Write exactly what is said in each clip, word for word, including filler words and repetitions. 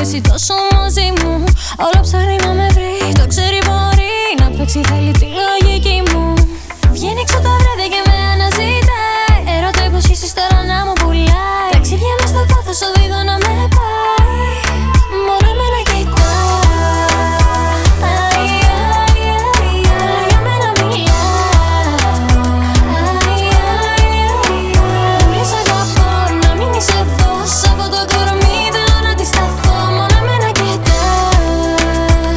αρέσει τόσο μαζί μου. Όλο ψάχνει να με βρει, το ξέρει μπορεί να παίξει, θέλει τη λογική μου. Βγαίνει έξω τα βράδια και με αναζητάει. Έρωτα υποσχέσεις τώρα να μου πουλάει. Ταξίδια μες στο πάθος οδηγό να με πάει. Μόνο εμένα κοιτάει. Για μένα μιλάει. Μου λες αγαπώ να μην είσαι εδώ. Σ' αυτό το κορμί θέλω να αντισταθώ. Μόνο εμένα κοιτάει.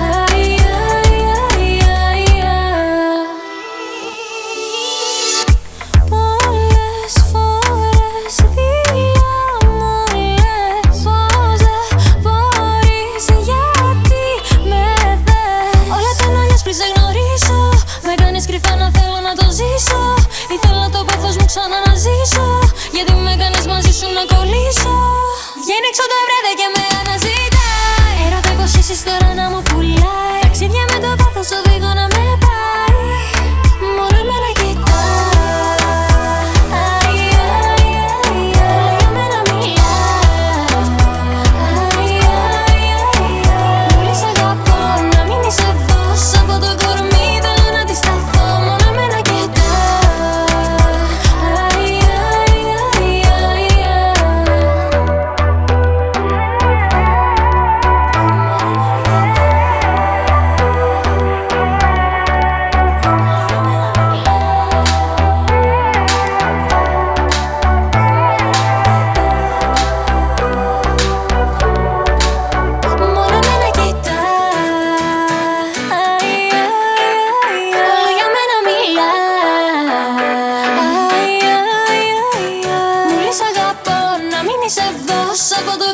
Πολλές φορές δειλά μου λες πως δεν μπορείς, γιατί με θες. Όλα τα νιώσεις πριν σε γνωρίσω, με κάνεις κρυφά να θέλω να το ζήσω. Ήθελα το πάθος μου ξανά να ζήσω, γιατί με κάνεις μαζί σου να κολλήσω. Βγαίνει έξω τα βράδια και με αναζητάει. Έρωτα υποσχέσεις τώρα να μου πουλάει. Ταξίδια με το πάθος οδηγό να με πάει. Μόνο εμένα κοιτάει. Για μένα μιλάει. Μου λες αγαπώ να μην είσαι εδώ. Σ' αυτό το κορμί θέλω να αντισταθώ. Μόνο εμένα Σ' αυτό το